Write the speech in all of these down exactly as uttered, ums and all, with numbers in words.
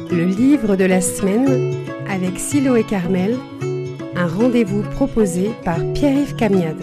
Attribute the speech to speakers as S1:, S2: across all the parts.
S1: Le livre de la semaine avec Siloé Carmel, un rendez-vous proposé par Pierre-Yves Camiade.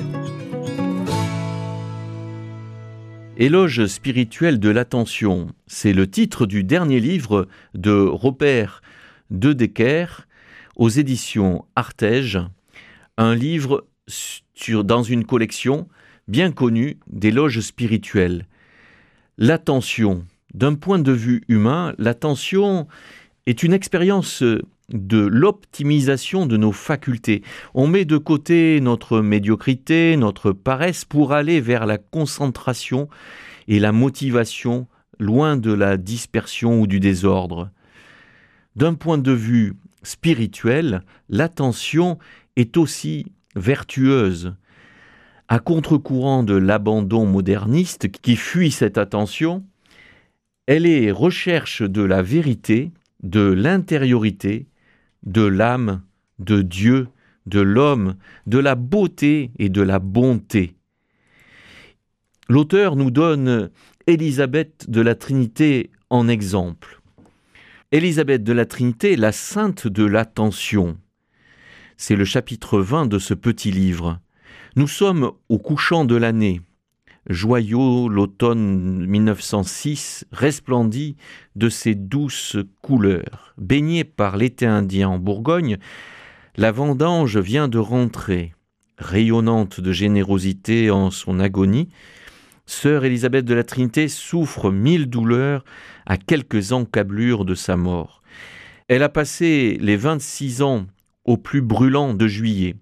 S2: Éloge spirituel de l'attention, c'est le titre du dernier livre de Robert de Decker aux éditions Artege, un livre sur, dans une collection bien connue d'éloges spirituels. L'attention, d'un point de vue humain, l'attention est une expérience de l'optimisation de nos facultés. On met de côté notre médiocrité, notre paresse pour aller vers la concentration et la motivation, loin de la dispersion ou du désordre. D'un point de vue spirituel, l'attention est aussi vertueuse. À contre-courant de l'abandon moderniste qui fuit cette attention, elle est recherche de la vérité, de l'intériorité, de l'âme, de Dieu, de l'homme, de la beauté et de la bonté. L'auteur nous donne Élisabeth de la Trinité en exemple. Élisabeth de la Trinité, la sainte de l'attention. C'est le chapitre vingt de ce petit livre. Nous sommes au couchant de l'année. Joyau, l'automne mille neuf cent six resplendit de ses douces couleurs. Baignée par l'été indien en Bourgogne, la vendange vient de rentrer. Rayonnante de générosité en son agonie, sœur Élisabeth de la Trinité souffre mille douleurs à quelques encablures de sa mort. Elle a passé les vingt-six ans au plus brûlant de juillet.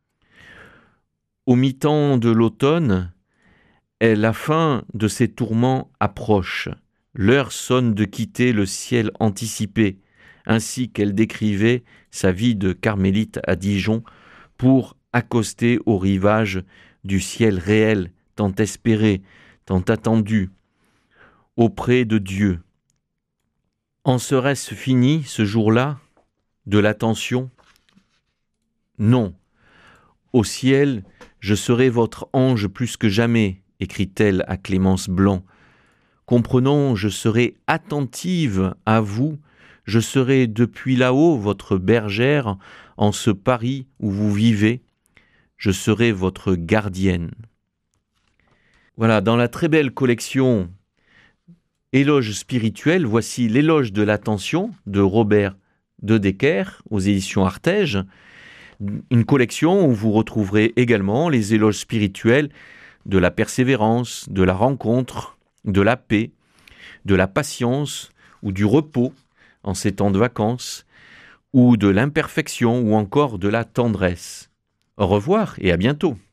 S2: Au mi-temps de l'automne, et la fin de ses tourments approche. L'heure sonne de quitter le ciel anticipé, ainsi qu'elle décrivait sa vie de carmélite à Dijon, pour accoster au rivage du ciel réel, tant espéré, tant attendu, auprès de Dieu. En serait-ce fini, ce jour-là, de l'attention ? Non. Au ciel, je serai votre ange plus que jamais, écrit-elle à Clémence Blanc. Comprenons, je serai attentive à vous, je serai depuis là-haut votre bergère en ce Paris où vous vivez, je serai votre gardienne. Voilà, dans la très belle collection Éloges spirituels, voici l'éloge de l'attention de Robert de Decker aux éditions Artege, une collection où vous retrouverez également les éloges spirituels de la persévérance, de la rencontre, de la paix, de la patience ou du repos en ces temps de vacances, ou de l'imperfection ou encore de la tendresse. Au revoir et à bientôt.